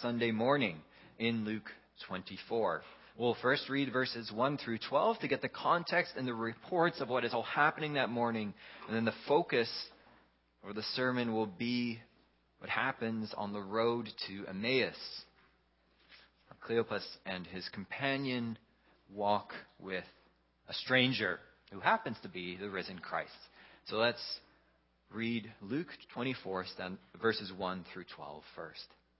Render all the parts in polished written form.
Sunday morning in Luke 24. We'll first read verses 1 through 12 to get the context and the reports of what is all happening that morning. And then the focus of the sermon will be what happens on the road to Emmaus. Cleopas and his companion walk with a stranger who happens to be the risen Christ. So let's read Luke 24, verses 1 through 12 first.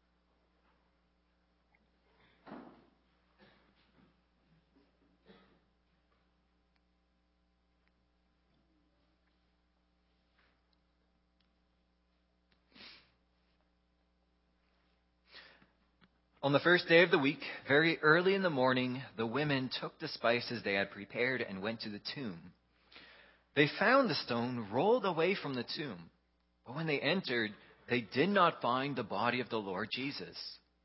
On the first day of the week, very early in the morning, the women took the spices they had prepared and went to the tomb. They found the stone rolled away from the tomb, but when they entered, they did not find the body of the Lord Jesus.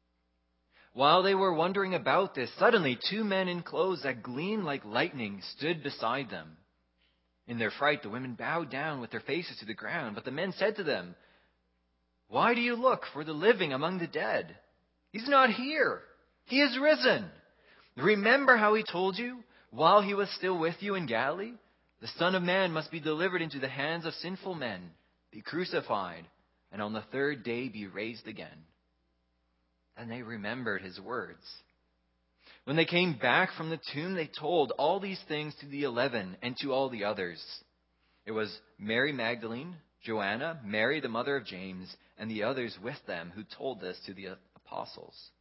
While they were wondering about this, suddenly 2 men in clothes that gleamed like lightning stood beside them. In their fright, the women bowed down with their faces to the ground, but the men said to them, "Why do you look for the living among the dead? He's not here. He is risen. Remember how he told you while he was still with you in Galilee? The Son of Man must be delivered into the hands of sinful men, be crucified, and on the 3rd day be raised again." And they remembered his words. When they came back from the tomb, they told all these things to the 11 and to all the others. It was Mary Magdalene, Joanna, Mary the mother of James, and the others with them who told this to the apostles.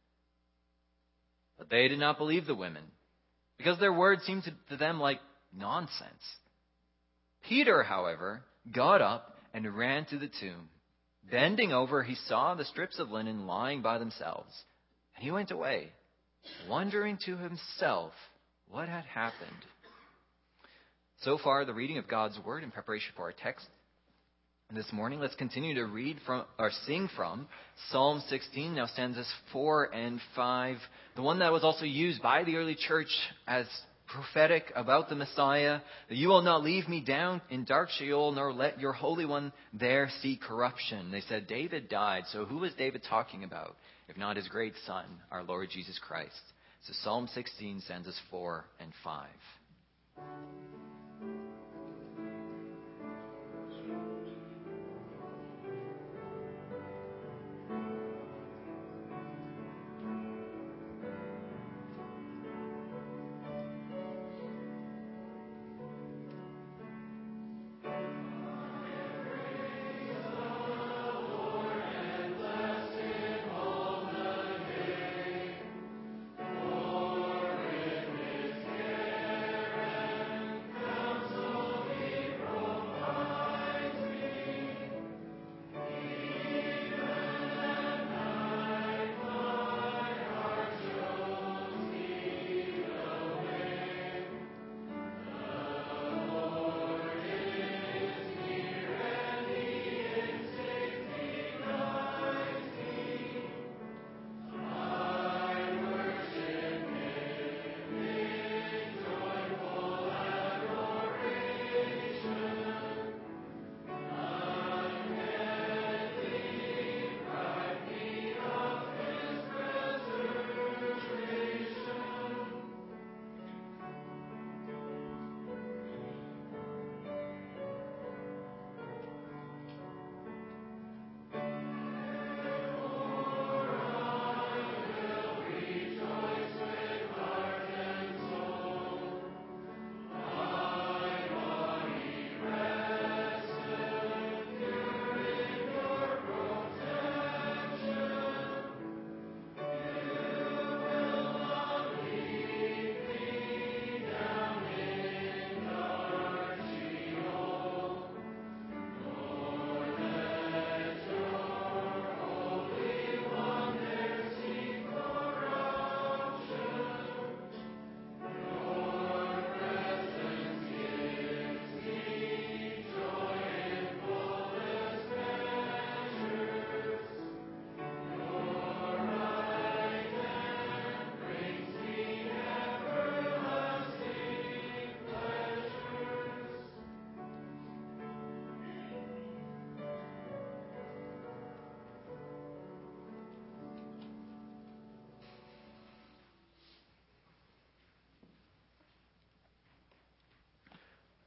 But they did not believe the women, because their words seemed to them like nonsense. Peter, however, got up and ran to the tomb. Bending over, he saw the strips of linen lying by themselves, and he went away, wondering to himself what had happened. So far, the reading of God's word in preparation for our text. This morning, let's continue to read from or sing from Psalm 16, now stanzas 4 and 5, the one that was also used by the early church as prophetic about the Messiah. That you will not leave me down in dark Sheol, nor let your Holy One there see corruption. They said David died, so who was David talking about, if not his great son, our Lord Jesus Christ? So Psalm 16, stanzas 4 and 5.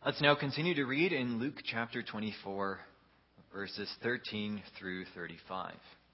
Let's now continue to read in Luke chapter 24, verses 13 through 35.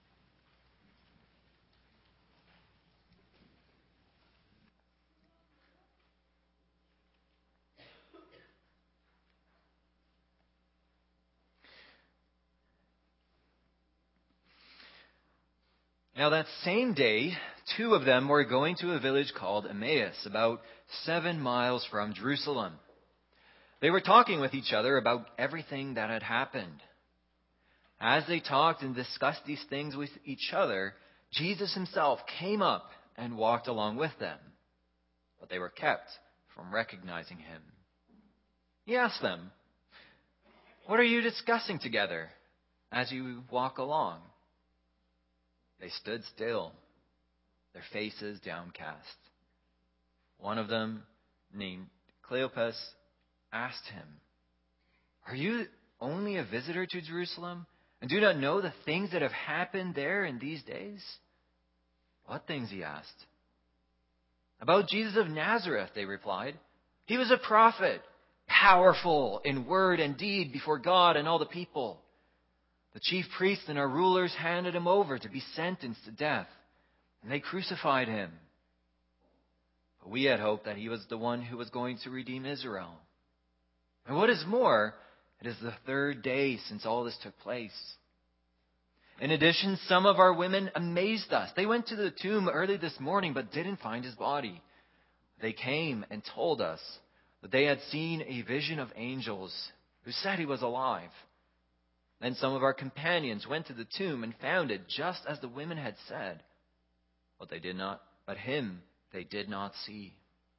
Now that same day, two of them were going to a village called Emmaus, about 7 miles from Jerusalem. They were talking with each other about everything that had happened. As they talked and discussed these things with each other, Jesus himself came up and walked along with them. But they were kept from recognizing him. He asked them, "What are you discussing together as you walk along?" They stood still, their faces downcast. One of them, named Cleopas, asked him, "Are you only a visitor to Jerusalem and do not know the things that have happened there in these days?" "What things?" he asked. "About Jesus of Nazareth," they replied. "He was a prophet, powerful in word and deed before God and all the people. The chief priests and our rulers handed him over to be sentenced to death, and they crucified him. But we had hoped that he was the one who was going to redeem Israel. And what is more, it is the third day since all this took place. In addition, some of our women amazed us. They went to the tomb early this morning but didn't find his body. They came and told us that they had seen a vision of angels who said he was alive. Then some of our companions went to the tomb and found it just as the women had said. But him they did not see."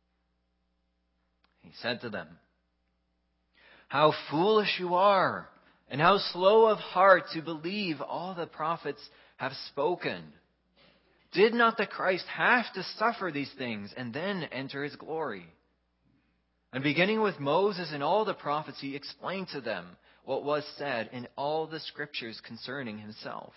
He said to them, "How foolish you are, and how slow of heart to believe all the prophets have spoken. Did not the Christ have to suffer these things and then enter his glory?" And beginning with Moses and all the prophets, he explained to them what was said in all the scriptures concerning himself.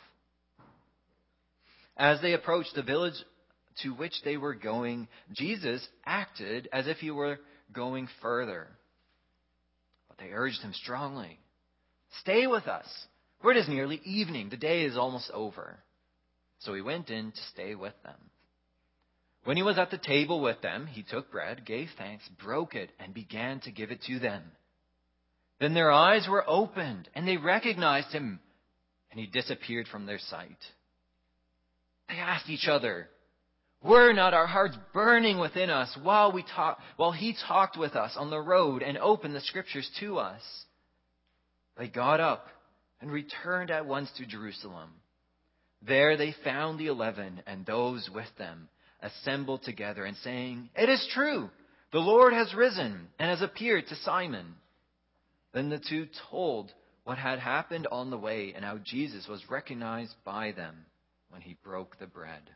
As they approached the village to which they were going, Jesus acted as if he were going further. But they urged him strongly, "Stay with us, for it is nearly evening. The day is almost over." So he went in to stay with them. When he was at the table with them, he took bread, gave thanks, broke it, and began to give it to them. Then their eyes were opened, and they recognized him, and he disappeared from their sight. They asked each other, "Were not our hearts burning within us while he talked with us on the road and opened the scriptures to us?" They got up and returned at once to Jerusalem. There they found the 11 and those with them assembled together and saying, "It is true, the Lord has risen and has appeared to Simon." Then the two told what had happened on the way and how Jesus was recognized by them when he broke the bread.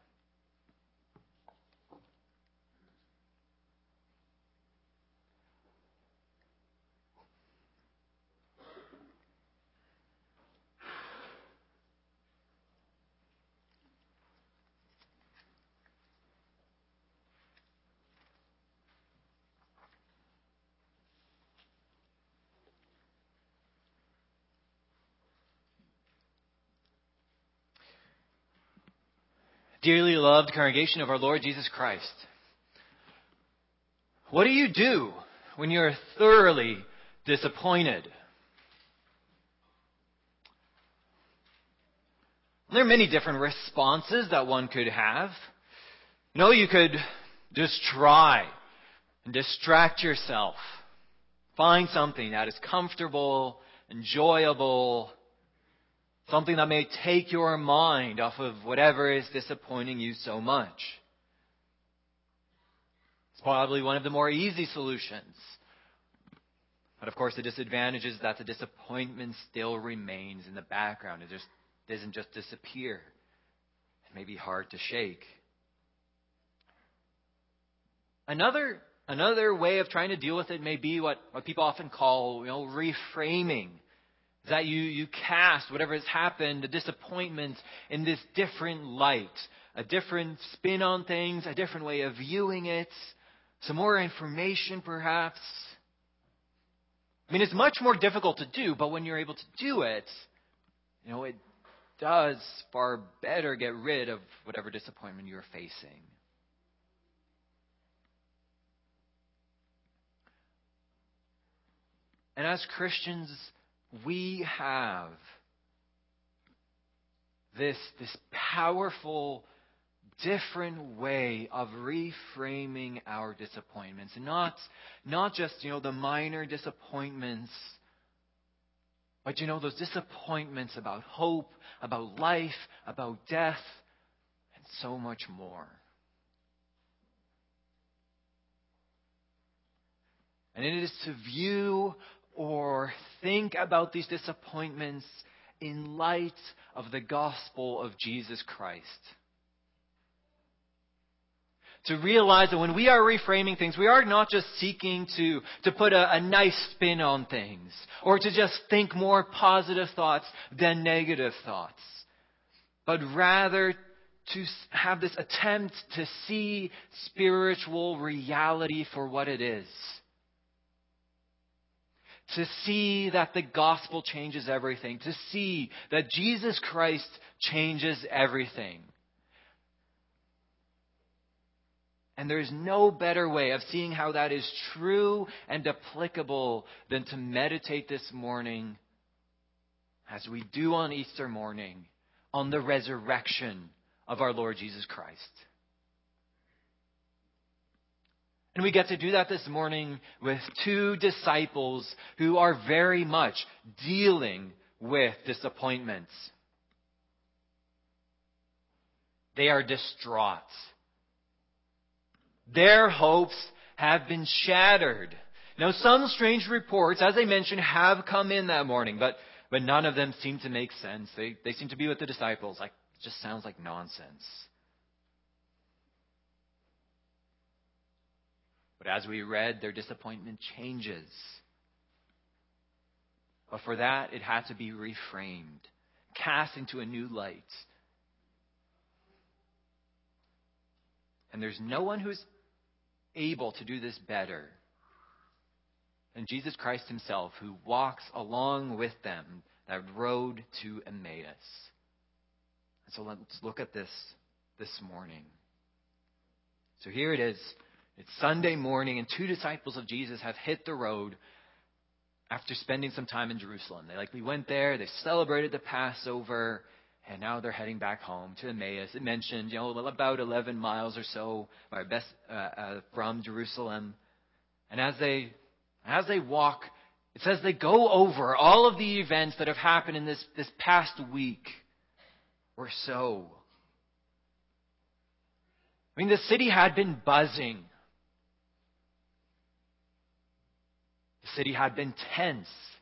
Dearly loved congregation of our Lord Jesus Christ, what do you do when you're thoroughly disappointed? There are many different responses that one could have. You could just try and distract yourself. Find something that is comfortable, enjoyable, something that may take your mind off of whatever is disappointing you so much. It's probably one of the more easy solutions. But of course, the disadvantage is that the disappointment still remains in the background. It just doesn't just disappear. It may be hard to shake. Another way of trying to deal with it may be what people often call, reframing. That you cast whatever has happened, the disappointment, in this different light, a different spin on things, a different way of viewing it, some more information perhaps. I mean, it's much more difficult to do, but when you're able to do it, it does far better get rid of whatever disappointment you're facing. And as Christians, we have this powerful, different way of reframing our disappointments. And not just, the minor disappointments, but, those disappointments about hope, about life, about death, and so much more. And it is to view or think about these disappointments in light of the gospel of Jesus Christ. To realize that when we are reframing things, we are not just seeking to put a nice spin on things, or to just think more positive thoughts than negative thoughts, but rather to have this attempt to see spiritual reality for what it is. To see that the gospel changes everything. To see that Jesus Christ changes everything. And there's no better way of seeing how that is true and applicable than to meditate this morning, as we do on Easter morning, on the resurrection of our Lord Jesus Christ. And we get to do that this morning with two disciples who are very much dealing with disappointments. They are distraught. Their hopes have been shattered. Now, some strange reports, as I mentioned, have come in that morning, but none of them seem to make sense. They seem to be with the disciples. It just sounds like nonsense. But as we read, their disappointment changes. But for that, it had to be reframed, cast into a new light. And there's no one who's able to do this better than Jesus Christ himself, who walks along with them that road to Emmaus. And so let's look at this morning. So here it is. It's Sunday morning, and two disciples of Jesus have hit the road after spending some time in Jerusalem. They likely went there, they celebrated the Passover, and now they're heading back home to Emmaus. It mentioned, about 11 miles or so from Jerusalem. And as they walk, it says they go over all of the events that have happened in this past week or so. I mean, the city had been buzzing. The city had been tense.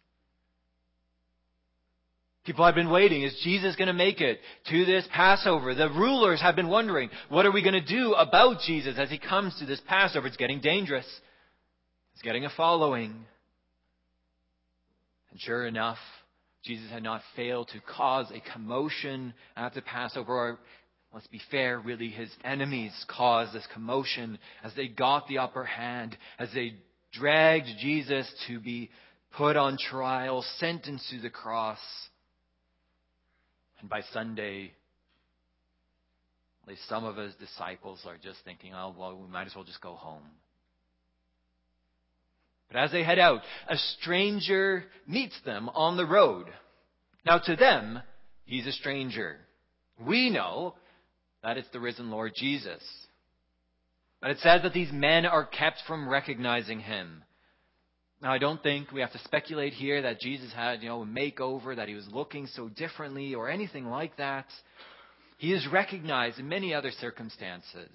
People had been waiting. Is Jesus going to make it to this Passover? The rulers have been wondering, what are we going to do about Jesus as he comes to this Passover? It's getting dangerous. It's getting a following. And sure enough, Jesus had not failed to cause a commotion at the Passover. Or, let's be fair, really his enemies caused this commotion as they got the upper hand, as they dragged Jesus to be put on trial, sentenced to the cross. And by Sunday, at least some of his disciples are just thinking, we might as well just go home. But as they head out, a stranger meets them on the road. Now to them, he's a stranger. We know that it's the risen Lord Jesus. But it says that these men are kept from recognizing him. Now, I don't think we have to speculate here that Jesus had, a makeover, that he was looking so differently or anything like that. He is recognized in many other circumstances.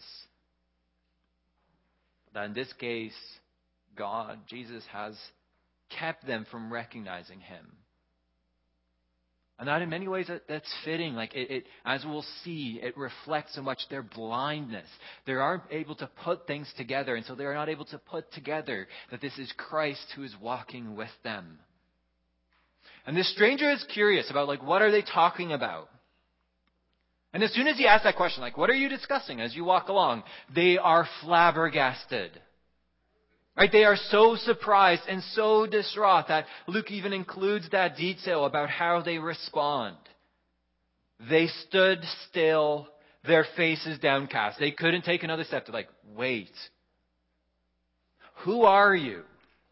But in this case, Jesus has kept them from recognizing him. And that in many ways that's fitting. As we'll see, it reflects so much their blindness. They aren't able to put things together, and so they are not able to put together that this is Christ who is walking with them. And this stranger is curious about what are they talking about? And as soon as he asks that question, what are you discussing as you walk along? They are flabbergasted. Right? They are so surprised and so distraught that Luke even includes that detail about how they respond. They stood still, their faces downcast. They couldn't take another step. They're like, wait. Who are you?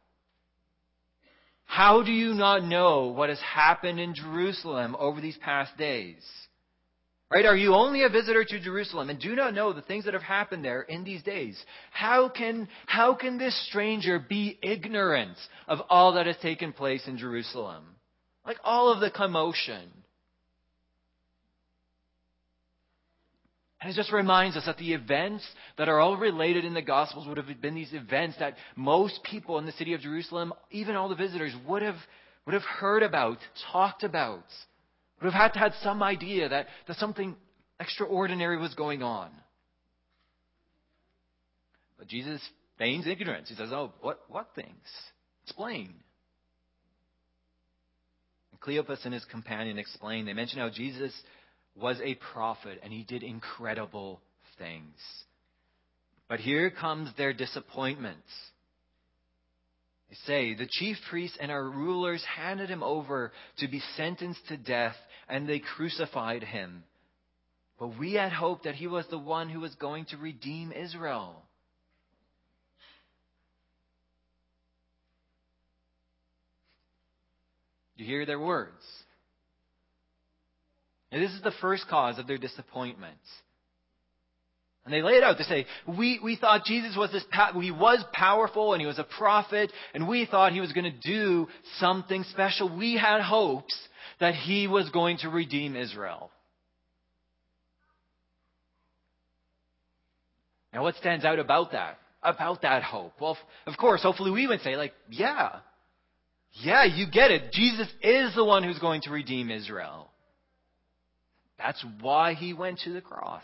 How do you not know what has happened in Jerusalem over these past days? Right? Are you only a visitor to Jerusalem and do not know the things that have happened there in these days? How can this stranger be ignorant of all that has taken place in Jerusalem? Like all of the commotion. And it just reminds us that the events that are all related in the Gospels would have been these events that most people in the city of Jerusalem, even all the visitors, would have heard about, talked about. Would have had to have some idea that something extraordinary was going on. But Jesus feigns ignorance. He says, oh, what things? Explain. And Cleopas and his companion explain. They mention how Jesus was a prophet and he did incredible things. But here comes their disappointment. They say, the chief priests and our rulers handed him over to be sentenced to death, and they crucified him. But we had hoped that he was the one who was going to redeem Israel. You hear their words. And this is the first cause of their disappointment. And they lay it out. They say, we thought Jesus was he was powerful and he was a prophet, and we thought he was going to do something special. We had hopes that he was going to redeem Israel. Now, what stands out about that hope? Well, of course, hopefully we would say, yeah, you get it. Jesus is the one who's going to redeem Israel. That's why he went to the cross.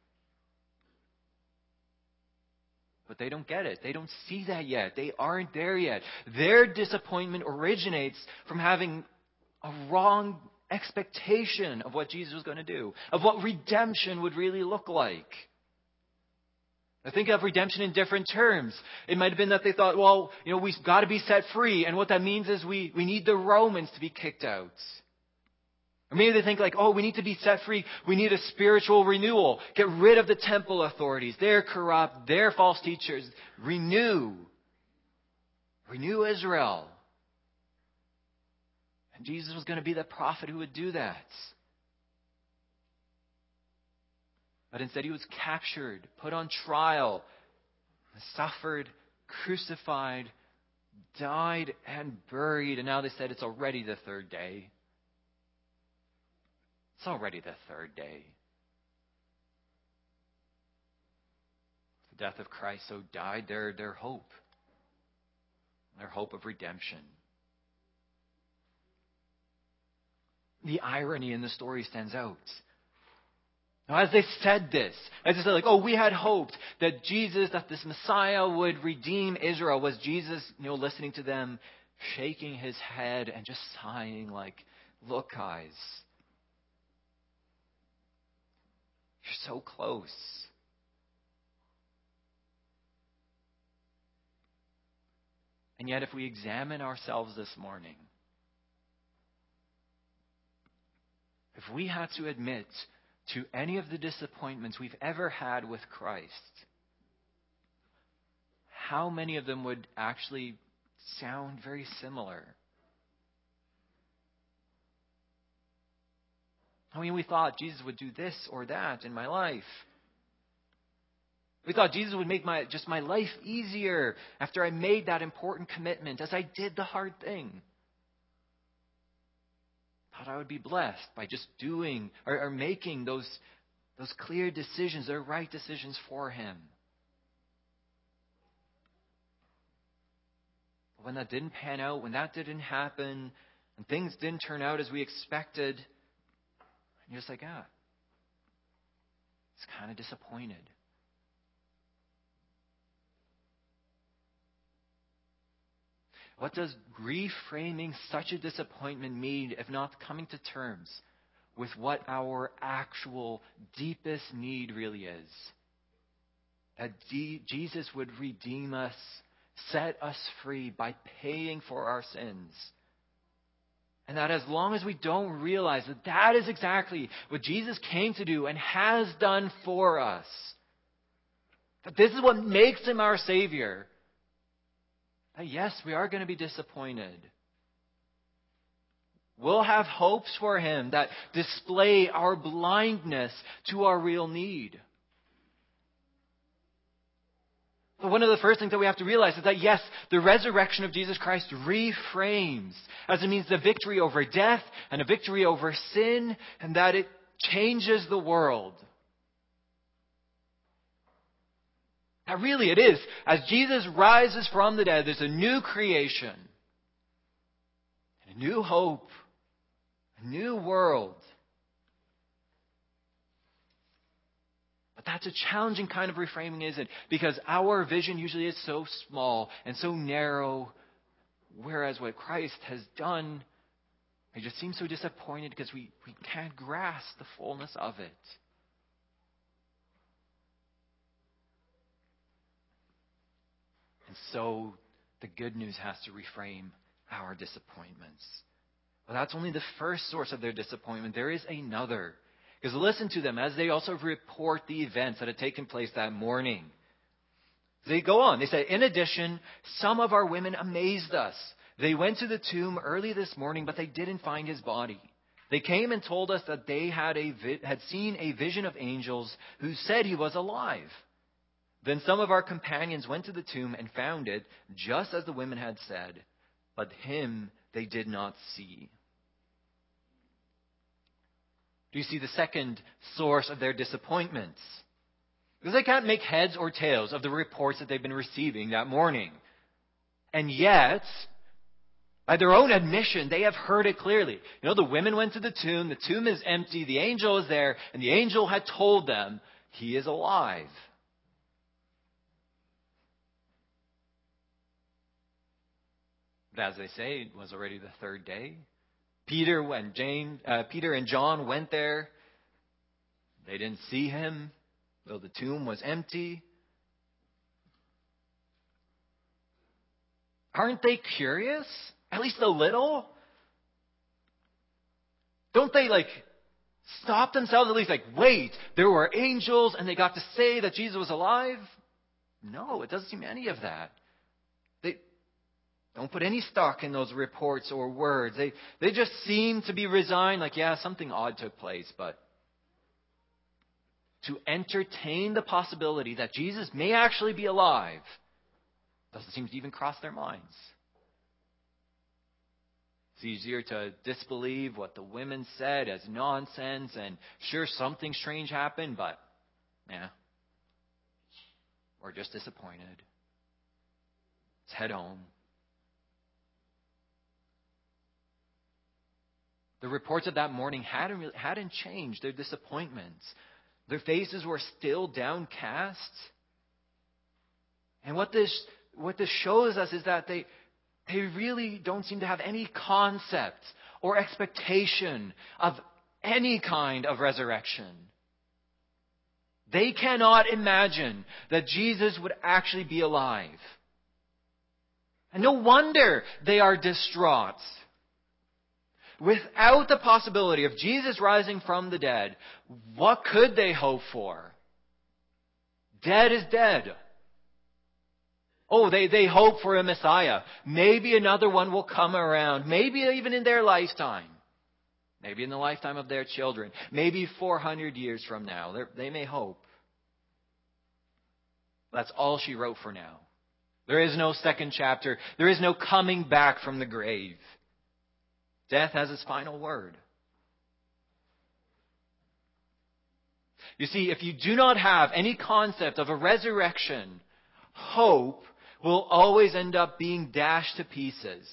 But they don't get it. They don't see that yet. They aren't there yet. Their disappointment originates from having a wrong expectation of what Jesus was going to do, of what redemption would really look like. Now think of redemption in different terms. It might have been that they thought, well, we've got to be set free, and what that means is we need the Romans to be kicked out. Or maybe they think we need to be set free. We need a spiritual renewal. Get rid of the temple authorities. They're corrupt. They're false teachers. Renew Israel. And Jesus was going to be the prophet who would do that. But instead he was captured, put on trial, suffered, crucified, died, and buried. And now they said it's already the third day. It's already the third day. The death of Christ so died their hope. Their hope of redemption. The irony in the story stands out. Now, as they said this, as they said, we had hoped that this Messiah would redeem Israel, was Jesus, listening to them, shaking his head and just sighing look, guys, you're so close. And yet, if we examine ourselves this morning, if we had to admit to any of the disappointments we've ever had with Christ, how many of them would actually sound very similar? We thought Jesus would do this or that in my life. We thought Jesus would make my life easier after I made that important commitment, as I did the hard thing. Thought I would be blessed by just doing or making those clear decisions, the right decisions for him. But when that didn't pan out, when that didn't happen, and things didn't turn out as we expected, you're just it's kind of disappointed. What does reframing such a disappointment mean if not coming to terms with what our actual deepest need really is? That Jesus would redeem us, set us free by paying for our sins. And that as long as we don't realize that that is exactly what Jesus came to do and has done for us, that this is what makes him our Savior, that yes, we are going to be disappointed. We'll have hopes for him that display our blindness to our real need. But one of the first things that we have to realize is that, yes, the resurrection of Jesus Christ reframes, as it means the victory over death and a victory over sin, and that it changes the world. That really it is. As Jesus rises from the dead, there's a new creation, a new hope, a new world. But that's a challenging kind of reframing, isn't it? Because our vision usually is so small and so narrow, whereas what Christ has done, we just seem so disappointed because we can't grasp the fullness of it. And so the good news has to reframe our disappointments. Well, that's only the first source of their disappointment. There is another. Because listen to them as they also report the events that had taken place that morning. They go on. They say, in addition, some of our women amazed us. They went to the tomb early this morning, but they didn't find his body. They came and told us that they had seen a vision of angels who said he was alive. Then some of our companions went to the tomb and found it just as the women had said, but him they did not see. Do you see the second source of their disappointments? Because they can't make heads or tails of the reports that they've been receiving that morning. And yet, by their own admission, they have heard it clearly. You know, the women went to the tomb is empty, the angel is there, and the angel had told them he is alive. But as they say, it was already the third day. Peter and John went there. They didn't see him, though the tomb was empty. Aren't they curious? At least a little? Don't they stop themselves at least wait, there were angels and they got to say that Jesus was alive? No, it doesn't seem any of that. Don't put any stock in those reports or words. They just seem to be resigned, yeah, something odd took place, but to entertain the possibility that Jesus may actually be alive doesn't seem to even cross their minds. It's easier to disbelieve what the women said as nonsense, and sure, something strange happened, but we're just disappointed. Let's head home. The reports of that morning hadn't changed their disappointments. Their faces were still downcast. And what this shows us is that they really don't seem to have any concept or expectation of any kind of resurrection. They cannot imagine that Jesus would actually be alive. And no wonder they are distraught. Without the possibility of Jesus rising from the dead, what could they hope for? Dead is dead. Oh, they hope for a Messiah. Maybe another one will come around. Maybe even in their lifetime. Maybe in the lifetime of their children. Maybe 400 years from now. They may hope. That's all she wrote for now. There is no second chapter. There is no coming back from the grave. Death has its final word. You see, if you do not have any concept of a resurrection, hope will always end up being dashed to pieces.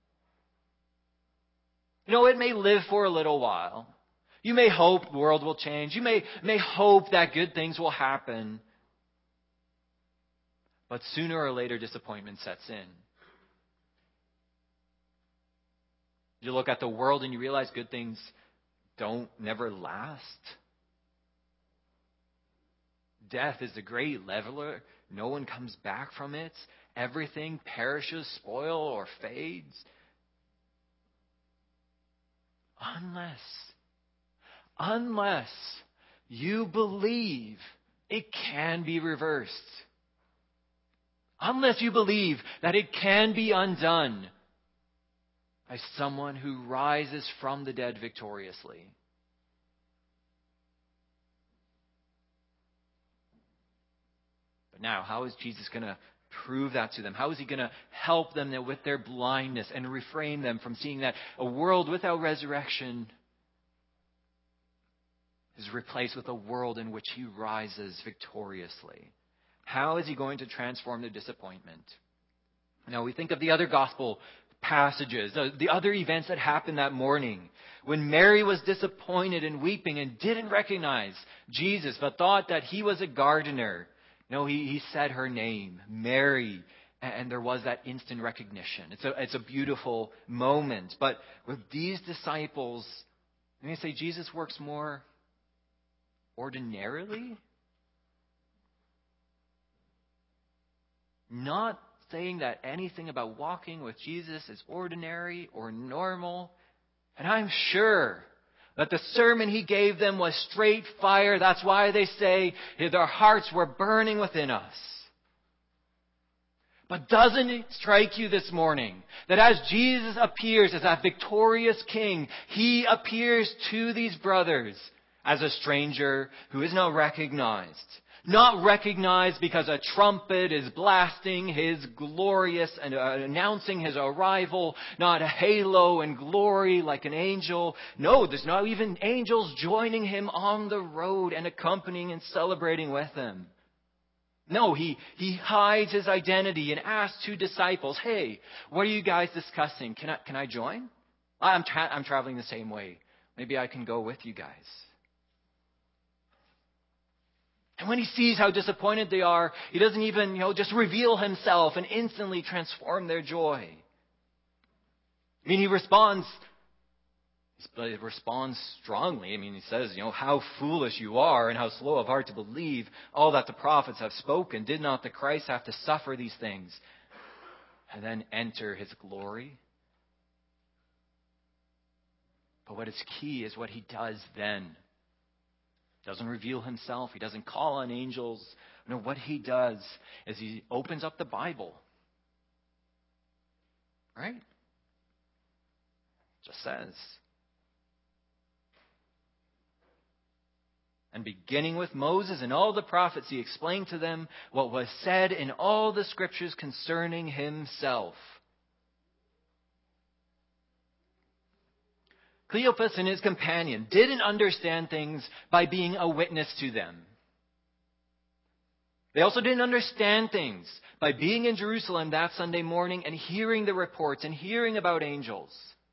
It may live for a little while. You may hope the world will change. You may hope that good things will happen. But sooner or later, disappointment sets in. You look at the world and you realize good things don't never last. Death is the great leveler. No one comes back from it. Everything perishes, spoil, or fades. Unless you believe it can be reversed. Unless you believe that it can be undone by someone who rises from the dead victoriously. But now, how is Jesus going to prove that to them? How is he going to help them with their blindness and refrain them from seeing that a world without resurrection is replaced with a world in which he rises victoriously? How is he going to transform their disappointment? Now, we think of the other gospel passages, the other events that happened that morning, when Mary was disappointed and weeping and didn't recognize Jesus, but thought that he was a gardener. No, he said her name, Mary, and there was that instant recognition. It's a beautiful moment. But with these disciples, I'm going to say Jesus works more ordinarily. Not saying that anything about walking with Jesus is ordinary or normal. And I'm sure that the sermon he gave them was straight fire. That's why they say their hearts were burning within us. But doesn't it strike you this morning that as Jesus appears as that victorious king, he appears to these brothers as a stranger who is not recognized? Not recognized because a trumpet is blasting his glorious and announcing his arrival. Not a halo and glory like an angel. No, there's not even angels joining him on the road and accompanying and celebrating with him. No, he hides his identity and asks two disciples, "Hey, what are you guys discussing? Can I join? I'm traveling the same way. Maybe I can go with you guys." And when he sees how disappointed they are, he doesn't even, just reveal himself and instantly transform their joy. I mean, he responds strongly. I mean, he says, how foolish you are and how slow of heart to believe all that the prophets have spoken. Did not the Christ have to suffer these things and then enter his glory? But what is key is what he does then. Doesn't reveal himself. He doesn't call on angels. No, what he does is he opens up the Bible. Right? Just says. And beginning with Moses and all the prophets, he explained to them what was said in all the scriptures concerning himself. Cleopas and his companion didn't understand things by being a witness to them. They also didn't understand things by being in Jerusalem that Sunday morning and hearing the reports and hearing about angels.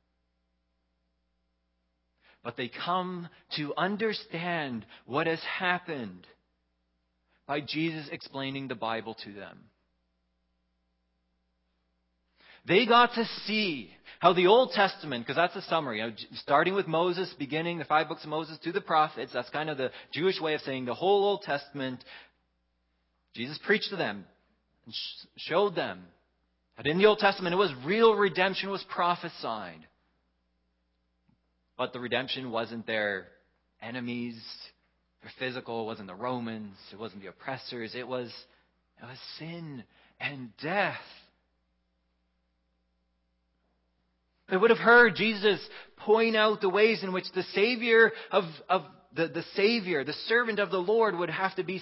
But they come to understand what has happened by Jesus explaining the Bible to them. They got to see how the Old Testament, because that's a summary, starting with Moses, beginning the 5 books of Moses to the prophets, that's kind of the Jewish way of saying the whole Old Testament. Jesus preached to them and showed them that in the Old Testament it was real redemption was prophesied. But the redemption wasn't their enemies, their physical, it wasn't the Romans, it wasn't the oppressors, it was sin and death. They would have heard Jesus point out the ways in which the Savior the Savior, the servant of the Lord, would have to be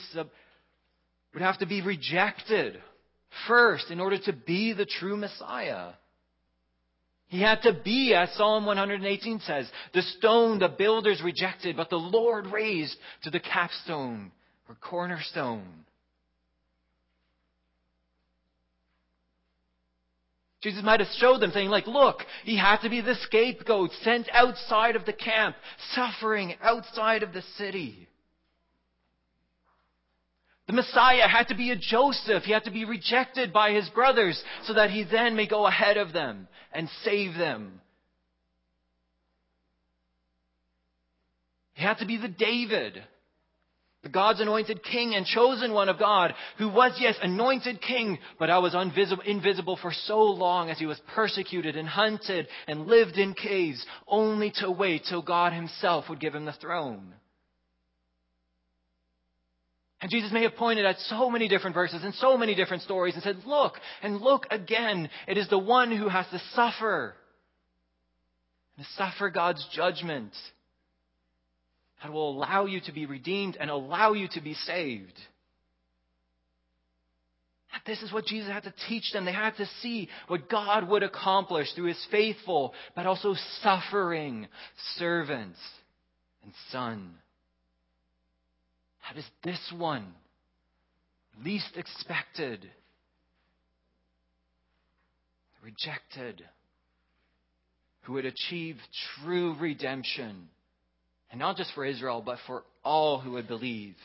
rejected first in order to be the true Messiah. He had to be, as Psalm 118 says, the stone the builders rejected, but the Lord raised to the capstone or cornerstone. Jesus might have showed them, saying, look, he had to be the scapegoat, sent outside of the camp, suffering outside of the city. The Messiah had to be a Joseph. He had to be rejected by his brothers so that he then may go ahead of them and save them. He had to be the David The God's anointed king and chosen one of God, who was, yes, anointed king, but I was invisible for so long as he was persecuted and hunted and lived in caves, only to wait till God himself would give him the throne. And Jesus may have pointed at so many different verses and so many different stories and said, look, and look again. It is the one who has to suffer. And to suffer God's judgment. That will allow you to be redeemed and allow you to be saved. And this is what Jesus had to teach them. They had to see what God would accomplish through his faithful, but also suffering servant and son. That is this one, least expected, rejected, who would achieve true redemption. And not just for Israel, but for all who would believe.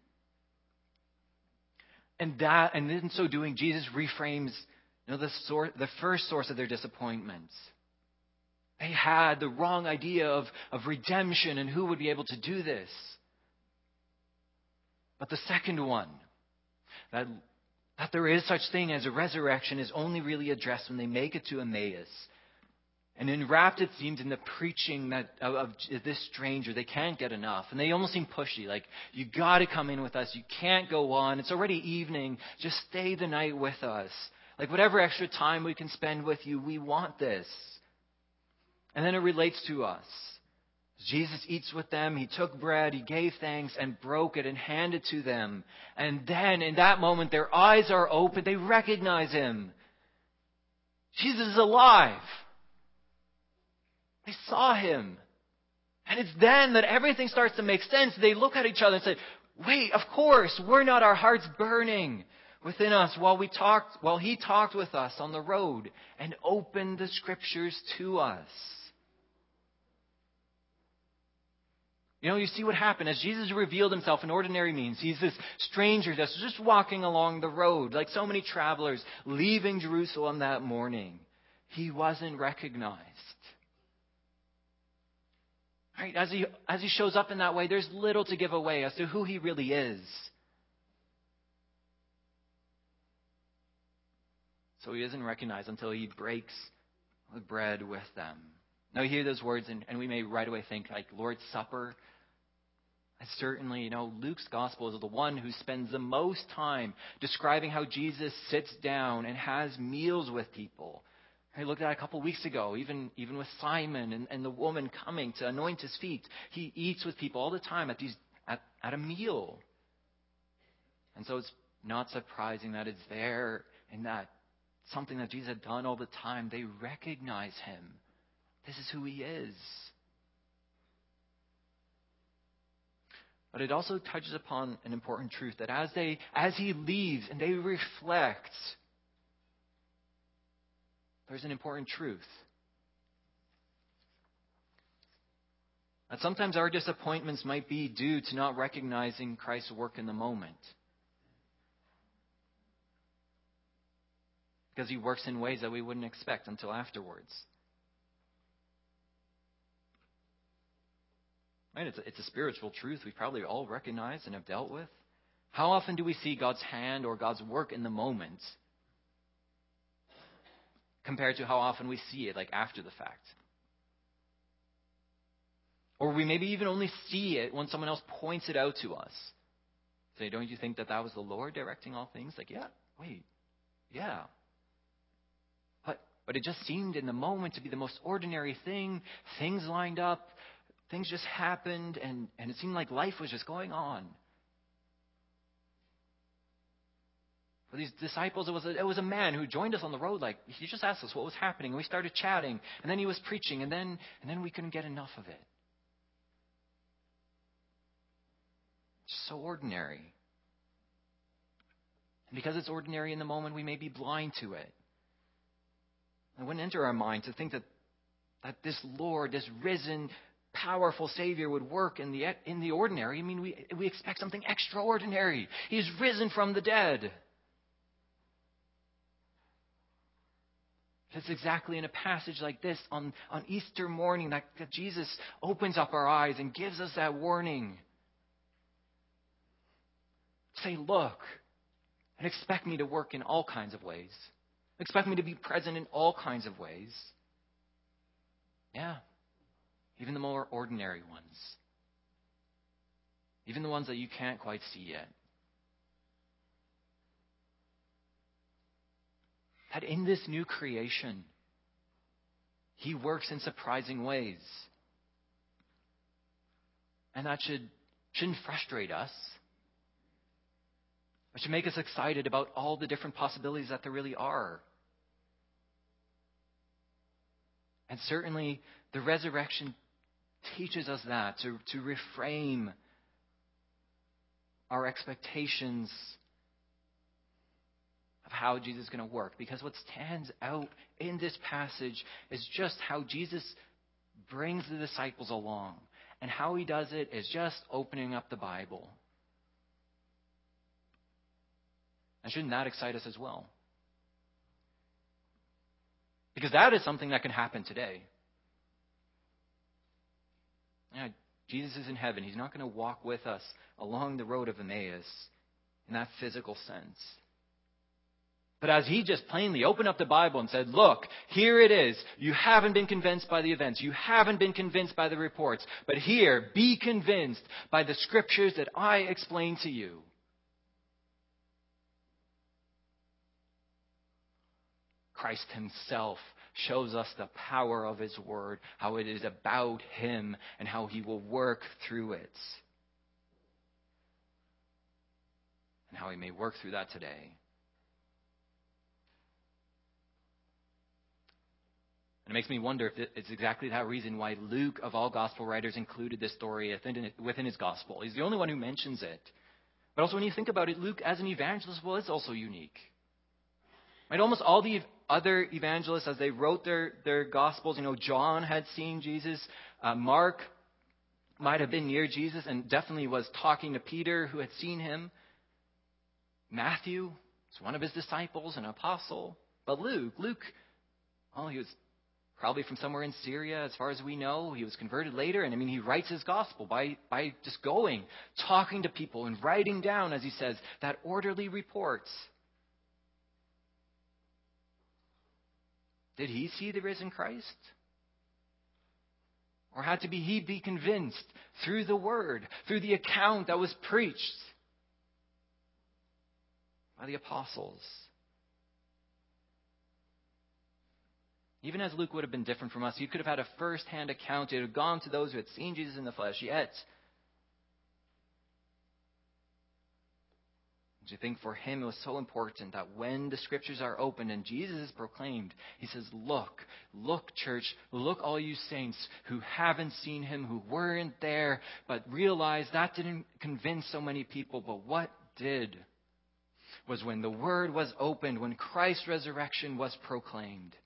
And in so doing, Jesus reframes the first source of their disappointments. They had the wrong idea of redemption and who would be able to do this. But the second one, that there is such thing as a resurrection, is only really addressed when they make it to Emmaus. And enwrapped, it seems, in the preaching of this stranger. They can't get enough. And they almost seem pushy. Like, you got to come in with us. You can't go on. It's already evening. Just stay the night with us. Like, whatever extra time we can spend with you, we want this. And then it relates to us. Jesus eats with them. He took bread. He gave thanks and broke it and handed to them. And then, in that moment, their eyes are open. They recognize him. Jesus is alive. They saw him. And it's then that everything starts to make sense. They look at each other and say, wait, of course, were not our hearts burning within us while he talked with us on the road and opened the scriptures to us? You see what happened. As Jesus revealed himself in ordinary means, he's this stranger that's just walking along the road, like so many travelers leaving Jerusalem that morning. He wasn't recognized. Right? As he shows up in that way, there's little to give away as to who he really is. So he isn't recognized until he breaks the bread with them. Now we hear those words and we may right away think like Lord's Supper. And certainly, Luke's gospel is the one who spends the most time describing how Jesus sits down and has meals with people. I looked at it a couple of weeks ago, even with Simon and the woman coming to anoint his feet. He eats with people all the time at a meal. And so it's not surprising that it's there and that something that Jesus had done all the time. They recognize him. This is who he is. But it also touches upon an important truth that as he leaves and they reflect, there's an important truth. That sometimes our disappointments might be due to not recognizing Christ's work in the moment. Because he works in ways that we wouldn't expect until afterwards. Right? It's a spiritual truth we probably all recognize and have dealt with. How often do we see God's hand or God's work in the moment compared to how often we see it like after the fact? Or we maybe even only see it when someone else points it out to us. Say, don't you think that was the Lord directing all things? Like, yeah. But it just seemed in the moment to be the most ordinary thing. Things lined up. Things just happened, and it seemed like life was just going on. For these disciples, it was a man who joined us on the road. Like, he just asked us what was happening, and we started chatting, and then he was preaching, and then we couldn't get enough of it. It's so ordinary. And because it's ordinary in the moment, we may be blind to it. It wouldn't enter our mind to think that this Lord, this risen, powerful Savior would work in the ordinary. I mean, we expect something extraordinary. He's risen from the dead. It's exactly in a passage like this on Easter morning that Jesus opens up our eyes and gives us that warning. say, look, and expect me to work in all kinds of ways. Expect me to be present in all kinds of ways. Yeah, even the more ordinary ones. Even the ones that you can't quite see yet. That in this new creation, He works in surprising ways. And that shouldn't frustrate us. It should make us excited about all the different possibilities that there really are. And certainly, the resurrection teaches us that, to reframe our expectations of how Jesus is going to work. Because what stands out in this passage is just how Jesus brings the disciples along. And how He does it is just opening up the Bible. And shouldn't that excite us as well? Because that is something that can happen today. Yeah, Jesus is in heaven. He's not going to walk with us along the road of Emmaus in that physical sense. But as He just plainly opened up the Bible and said, look, here it is. You haven't been convinced by the events. You haven't been convinced by the reports. But here, be convinced by the Scriptures that I explain to you. Christ Himself shows us the power of His Word, how it is about Him, and how He will work through it. And how He may work through that today. And it makes me wonder if it's exactly that reason why Luke, of all gospel writers, included this story within his gospel. He's the only one who mentions it. But also when you think about it, Luke as an evangelist, well, it's also unique. Right? Almost all the other evangelists, as they wrote their gospels, John had seen Jesus. Mark might have been near Jesus and definitely was talking to Peter, who had seen Him. Matthew was one of His disciples, an apostle. But Luke, well, he was probably from somewhere in Syria, as far as we know. He was converted later, and he writes his gospel by just going, talking to people, and writing down, as he says, that orderly reports. Did he see the risen Christ? Or had to he be convinced through the Word, through the account that was preached by the apostles? Even as Luke would have been different from us, he could have had a first-hand account. It would have gone to those who had seen Jesus in the flesh. Yet, I think for him it was so important that when the Scriptures are opened and Jesus is proclaimed, he says, look, church, look, all you saints who haven't seen Him, who weren't there, but realize that didn't convince so many people. But what did was when the Word was opened, when Christ's resurrection was proclaimed,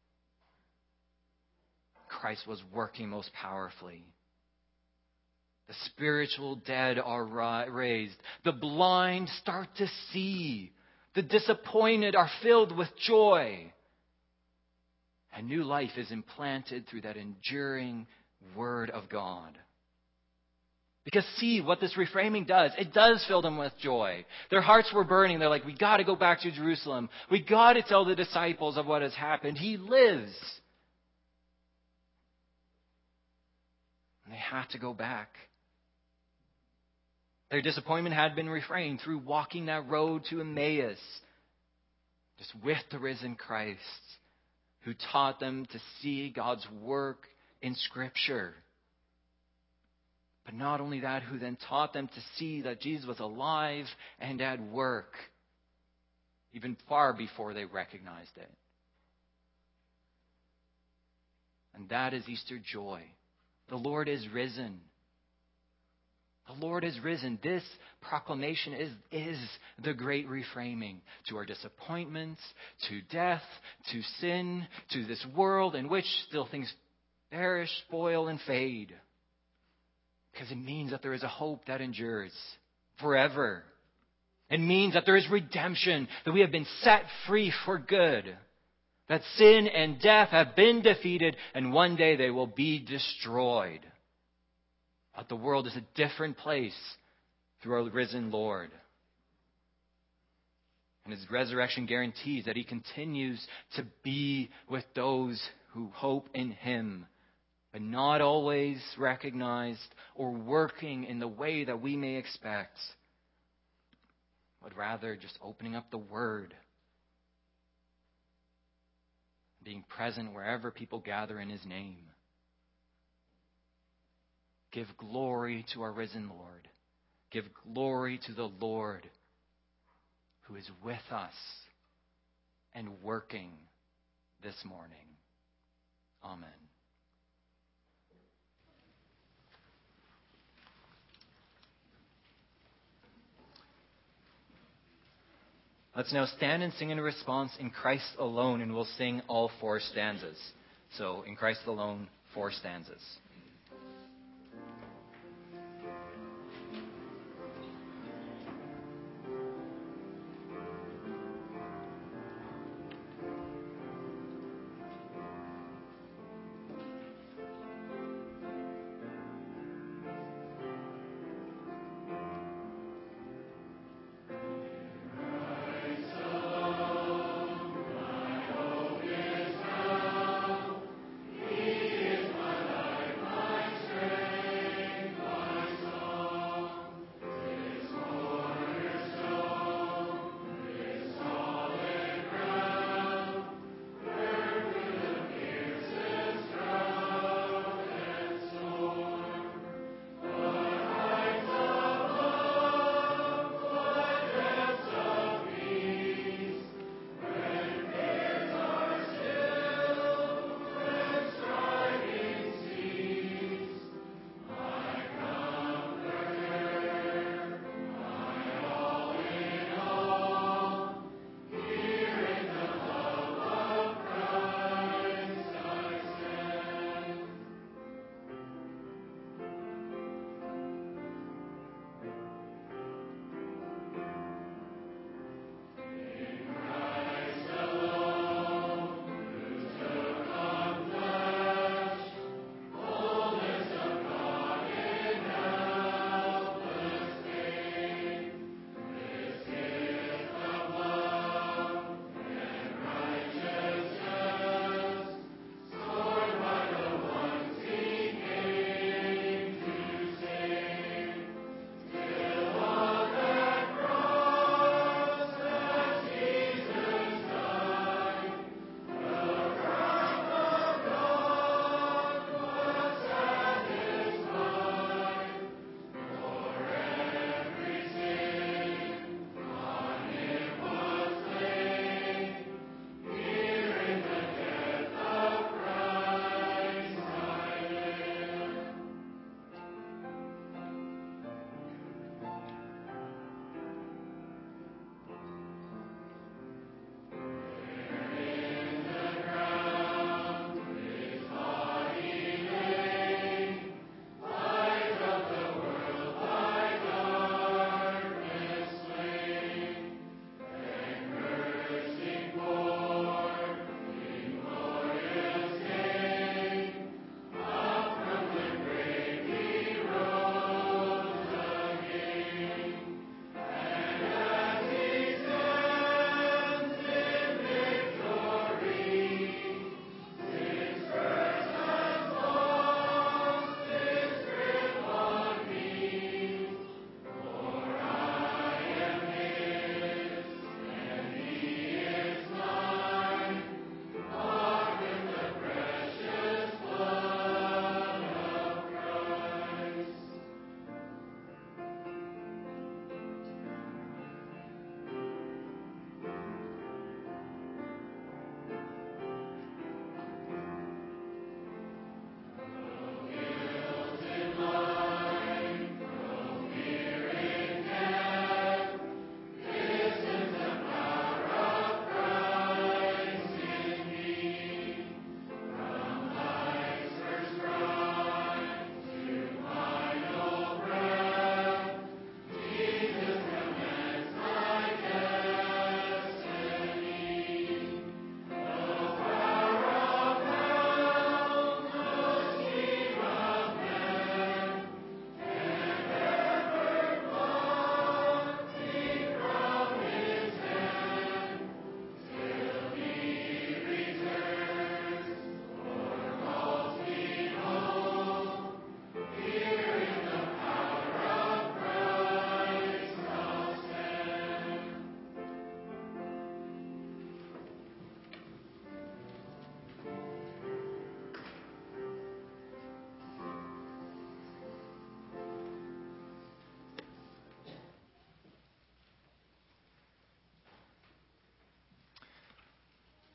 Christ was working most powerfully. The spiritual dead are raised. The blind start to see. The disappointed are filled with joy. And new life is implanted through that enduring Word of God. Because see what this reframing does. It does fill them with joy. Their hearts were burning. They're like, we got to go back to Jerusalem. We got to tell the disciples of what has happened. He lives. And they had to go back. Their disappointment had been refrained through walking that road to Emmaus, just with the risen Christ, who taught them to see God's work in Scripture. But not only that, who then taught them to see that Jesus was alive and at work, even far before they recognized it. And that is Easter joy. The Lord is risen. The Lord is risen. This proclamation is the great reframing to our disappointments, to death, to sin, to this world in which still things perish, spoil, and fade. Because it means that there is a hope that endures forever. It means that there is redemption, that we have been set free for good. That sin and death have been defeated, and one day they will be destroyed. But the world is a different place through our risen Lord. And his resurrection guarantees that he continues to be with those who hope in him, but not always recognized or working in the way that we may expect, but rather just opening up the Word, being present wherever people gather in his name. Give glory to our risen Lord. Give glory to the Lord who is with us and working this morning. Amen. Let's now stand and sing in response in Christ alone, and we'll sing all 4 stanzas. So, in Christ alone, 4 stanzas.